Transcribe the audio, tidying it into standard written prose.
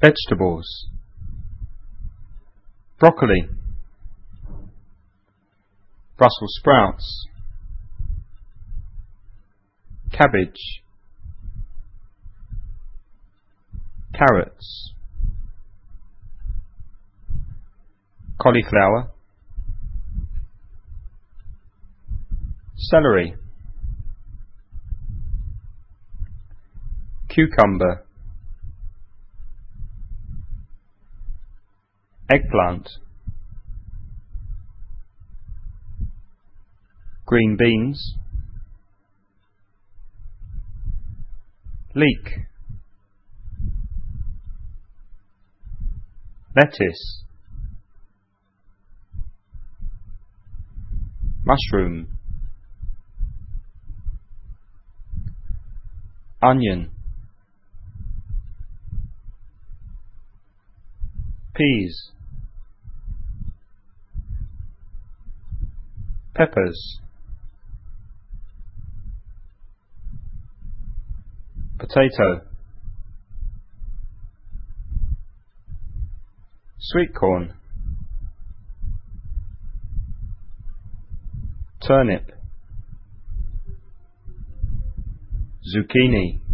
Vegetables: broccoli, Brussels sprouts, cabbage, carrots, cauliflower, celery, cucumber, eggplant, green beans, leek, lettuce, mushroom, onion, peas, peppers, potato, sweet corn, turnip, zucchini,